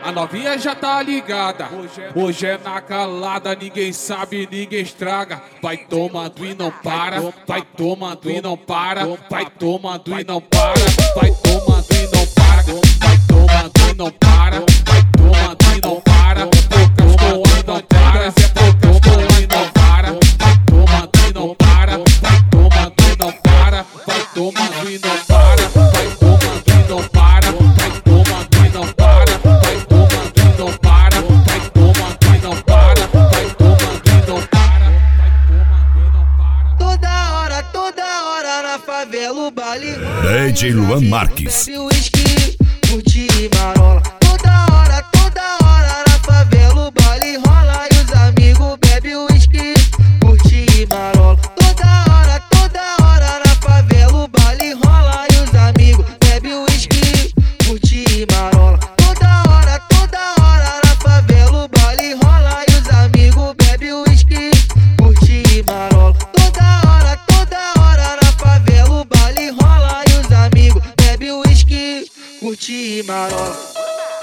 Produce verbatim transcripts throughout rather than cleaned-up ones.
A novinha já tá ligada, hoje é na calada, ninguém sabe, ninguém estraga. Vai tomando e não para, vai tomando e não para, vai tomando e não para, vai tomando e não para, vai tomando e não para, vai tomando e não para, poucas boas não para, é poucas boas e não para, vai tomando e não para, vai tomando e não para, vai tomando e não para, vai tomando e não para, vai tomando e não para, vai tomando e não para, vai tomando e não para, vai tomando e não para, vai tomando e não para. Toda hora, toda hora na favela o baile D J Luan Marques. bebe uísque, curte e marola. Toda hora, toda hora na favela o baile rola e os amigos bebe uísque, curte e marola. Toda hora, toda hora na favela o baile rola e os amigos bebe uísque, curte e marola. Toda hora, toda hora na favela o baile rola e os amigos bebe uísque, curte e marola. Toda hora, toda hora na favela o baile rola e os amigos bebe uísque, curte e marola.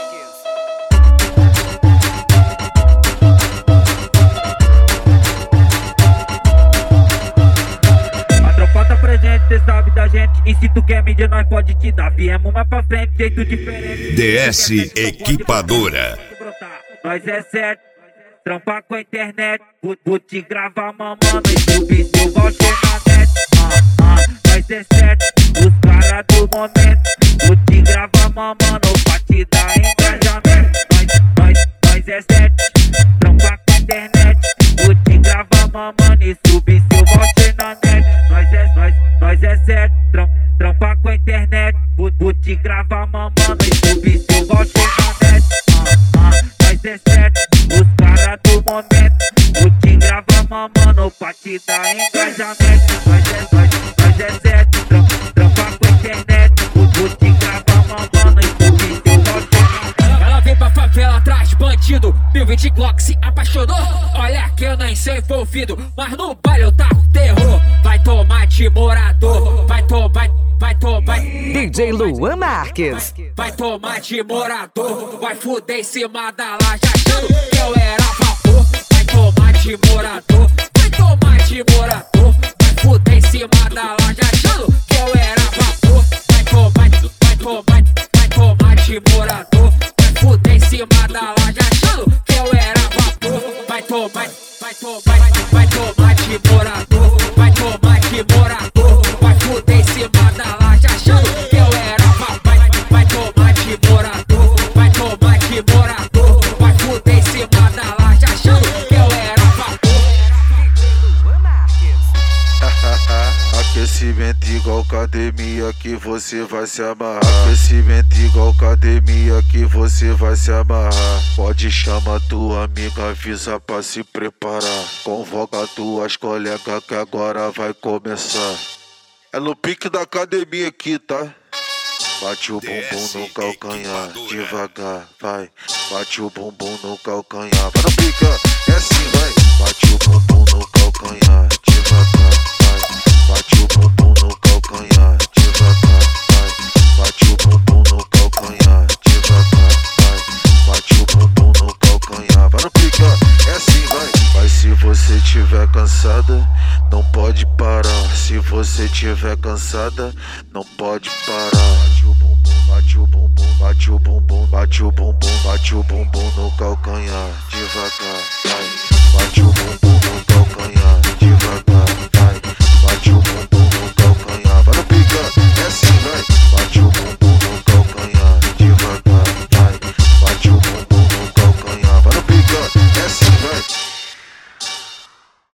Cê sabe da gente, e se tu quer mídia nós pode te dar. Viemos mais pra frente, jeito diferente. D S Equipadora. Nós é certo, trampa com a internet. Vou, vou te gravar mamando e subir seu voucher na net. Ah, ah, nós é certo, os caras do momento. Vou te gravar mamando pra te dar engajamento. Nós, nós, nós é certo, trampa com a internet. Vou te gravar mamando e subir seu voucher na net. Nós é, nós, nós é certo, tram, trampa com a internet. Vou, vou te gravar mamando e subir seu voucher na net. Ah, ah, nós é certo, os caras do momento. Vou te gravar mamando pra te dar engajamento. Nós é, nós, nós é certo, tram, trampa com a internet. Vou, vou te gravar mamando e subir seu voucher na net. Ela vem pra favela atrás, bandido, mil vinte Glock se apaixonou. Olha que eu nem sou envolvido, mas no baile eu taco terror. Vai tomar de morador, vai tomar, vai tomar. D J Luan Marques. Vai tomar de morador, vai fuder em cima da laje achando que eu era vapor. Vai tomar de morador, vai tomar de morador, vai fuder em cima da laje achando que eu era vapor. Vai tomar, vai tomar, vai tomar de morador, vai fuder em cima da laje achando que eu era vapor. Vai tomar, vai tomar, vai tomar de morador, vai tomar de morador, vai fuder em cima da laje achando que eu era vapor. Vai tomar de morador, vai tomar de morador, vai fuder em cima da laje achando que eu era vapor. Aquecimento igual academia que você vai se amarrar. Aquecimento igual academia que você vai se amarrar. Pode chamar tua amiga, avisa pra se preparar. Convoca tuas colegas que agora vai começar. É no pique da academia aqui, tá? Bate o bumbum no calcanhar, devagar, vai. Bate o bumbum no calcanhar, vai no pique, é assim, vai. Bate o bumbum no calcanhar, devagar, vai. Bate o bumbum no calcanhar, devagar, vai. Bate o bumbum no calcanhar, devagar, vai. Bate o bumbum no calcanhar, vai no pique, é assim, vai. Mas se você tiver cansada, não pode parar. Se você tiver cansada, não pode parar. Bate o bumbum, bate o bumbum, bate o bumbum, bate o bumbum, bate o bumbum no calcanhar, devagar, vai. Bate o